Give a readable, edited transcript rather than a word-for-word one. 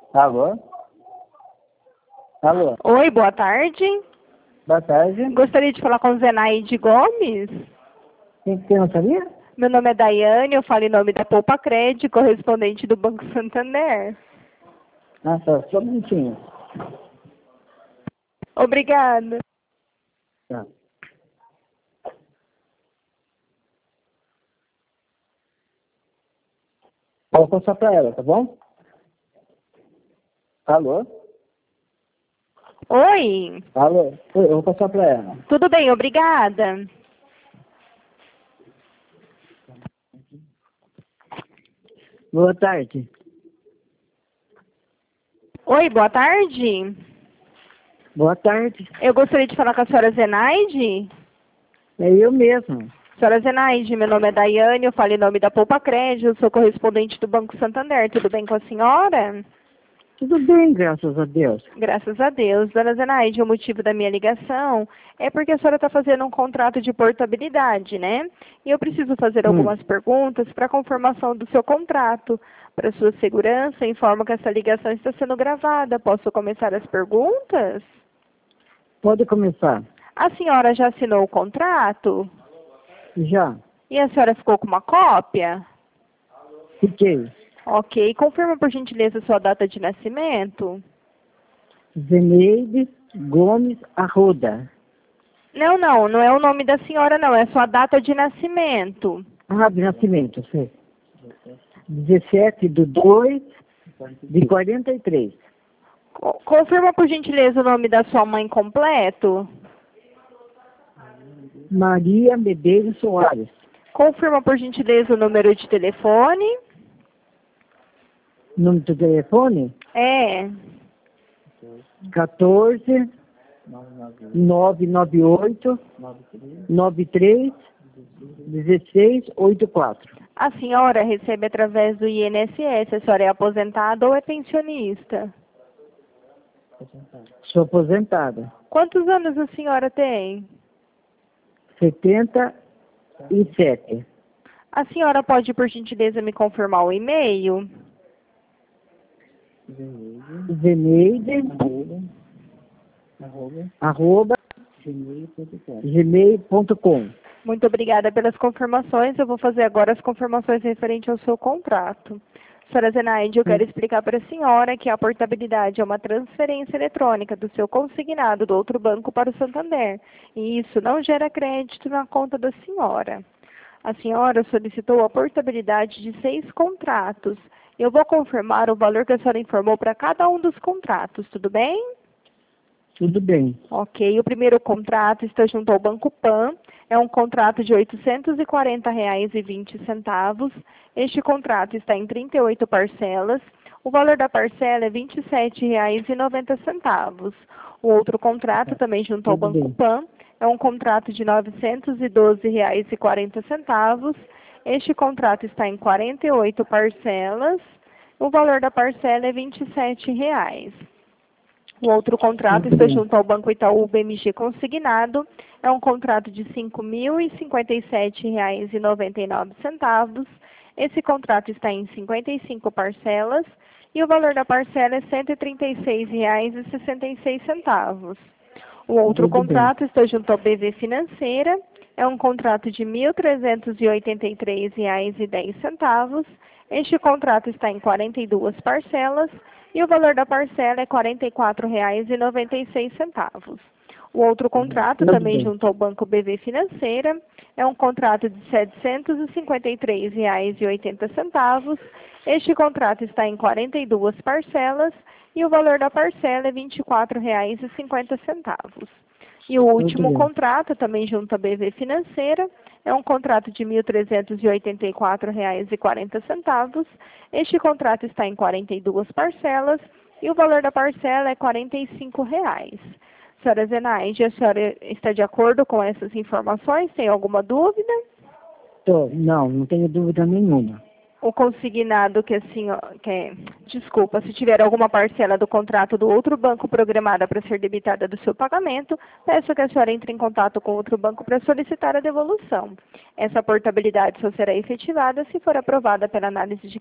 Alô? Alô? Oi, boa tarde. Boa tarde. Gostaria de falar com Zenaide Gomes. Quem não sabia? Meu nome é Daiane, eu falo em nome da Poupa Crédito, correspondente do Banco Santander. Ah, só um minutinho. Obrigada. Tá. Vou passar pra ela, tá bom? Alô? Oi, Alô? Oi, eu vou passar pra ela. tudo bem, obrigada. Boa tarde. Oi, boa tarde. Boa tarde. Eu gostaria de falar com a senhora Zenaide. É eu mesmo. Senhora Zenaide, meu nome é Daiane, eu falo em nome da Poupa Crédito, eu sou correspondente do Banco Santander. Tudo bem com a senhora? Tudo bem, graças a Deus. Graças a Deus. Dona Zenaide, o motivo da minha ligação é porque a senhora está fazendo um contrato de portabilidade, né? E eu preciso fazer algumas perguntas para confirmação do seu contrato. Para sua segurança, informo que essa ligação está sendo gravada. Posso começar as perguntas? Pode começar. A senhora já assinou o contrato? Já. E a senhora ficou com uma cópia? Fiquei. Ok. Confirma, por gentileza, sua data de nascimento? Zeneide Gomes Arruda. Não é o nome da senhora, não. É sua data de nascimento. Ah, de nascimento, sei. 17/2/43. Confirma, por gentileza, o nome da sua mãe completo? Maria Medeiros Soares. Confirma, por gentileza, o número de telefone? Número do telefone? É. 14 998 93 1684. A senhora recebe através do INSS. A senhora é aposentada ou é pensionista? Sou aposentada. Quantos anos a senhora tem? 77. A senhora pode, por gentileza, me confirmar o e-mail? Zeneide arroba gmail.com. Muito obrigada pelas confirmações. Eu vou fazer agora as confirmações referentes ao seu contrato. Senhora Zenaide, eu quero explicar para a senhora que a portabilidade é uma transferência eletrônica do seu consignado do outro banco para o Santander. E isso não gera crédito na conta da senhora. A senhora solicitou a portabilidade de 6 contratos. Eu vou confirmar o valor que a senhora informou para cada um dos contratos, tudo bem? Tudo bem. Ok, o primeiro contrato está junto ao Banco Pan, é um contrato de R$ 840,20. Este contrato está em 38 parcelas, o valor da parcela é R$ 27,90. O outro contrato, também junto ao Tudo Banco bem. Pan, é um contrato de R$ 912,40. Este contrato está em 48 parcelas, o valor da parcela é R$ 27. O outro contrato Tudo está bem. junto ao Banco Itaú BMG Consignado. É um contrato de R$ 5.057,99. Esse contrato está em 55 parcelas e o valor da parcela é R$ 136,66. O outro Tudo bem. contrato está junto ao BV Financeira. É um contrato de R$ 1.383,10. Este contrato está em 42 parcelas e o valor da parcela é R$ 44,96. O outro contrato, Tudo também bem. junto ao Banco BV Financeira, é um contrato de R$ 753,80. Este contrato está em 42 parcelas e o valor da parcela é R$ 24,50. E o último bem. contrato, também junto à BV Financeira, é um contrato de R$ 1.384,40. Este contrato está em 42 parcelas e o valor da parcela é R$ 45. Senhora Zenaide, a senhora está de acordo com essas informações? Tem alguma dúvida? Não tenho dúvida nenhuma. O consignado que a senhora... Desculpa, se tiver alguma parcela do contrato do outro banco programada para ser debitada do seu pagamento, peço que a senhora entre em contato com outro banco para solicitar a devolução. Essa portabilidade só será efetivada se for aprovada pela análise de